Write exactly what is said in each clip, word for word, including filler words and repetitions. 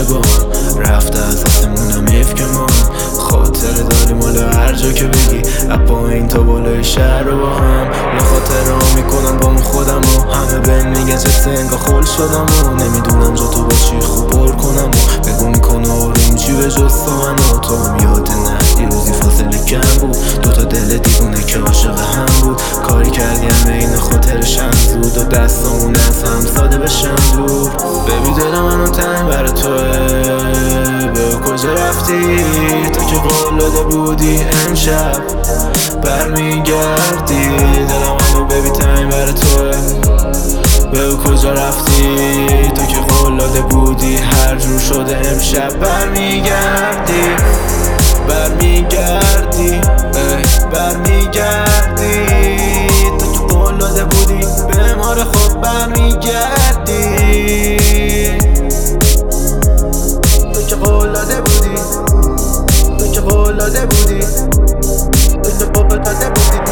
نشسته با رفته از آسمونم حیف که ما خاطر داریم حالا هر جا که بگی اپا این تا بالای شهر رو با هم لخاطر ها میکنم با اون خودم و همه بهم میگن چه سنگا خول شدم و نمیدونم جا تو با چی خوب پر کنم و بگو میکنه آروم چی به جز تو من و تو هم یاد نه روزی فاصله کم بود دوتا دل دیوونه که عاشق هم بود کاری کردیم به این خاطرشم زود و دستامون از هم ساده بشن دور ببی دلم منو تنگ برا توه به کجا رفتی تا که قول داده بودی امشب برمیگردی دلم منو ببی تنگ برا توه به کجا رفتی تا که قول داده بودی هر جور شده امشب برمیگردی برمیگردی برمیگردی تا که قول داده بودی به مار خود برمیگردی تو که قول داده بودی تو که قول داده بودی تو که قول داده بودی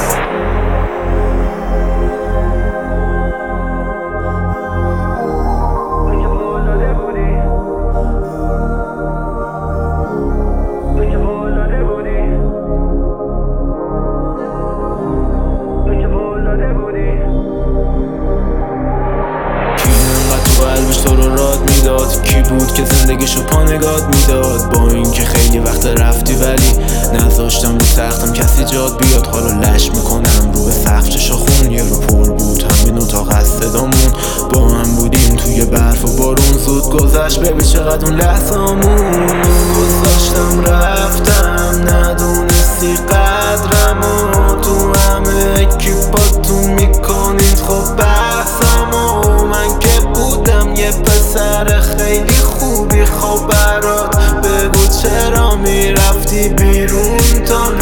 تو رو راد میداد کی بود که زندگیشو پا نگات میداد با اینکه خیلی وقت رفتی ولی نذاشتم رو تختم کسی جاد بیاد حالا لش میکنم رو به سقف چشا خون یه رو پر بود همین اتاق از صدامون با هم بودیم توی برف و بارون زود گذشت ببین چقدر اون لحظه همون گذاشتم رفتم ندونستی قدرم و تو همه اکیپاتون میکنید خب بحثم و من که بودم یه پسر خیلی خوبی خب برات بگو چرا میرفتی بیرون تا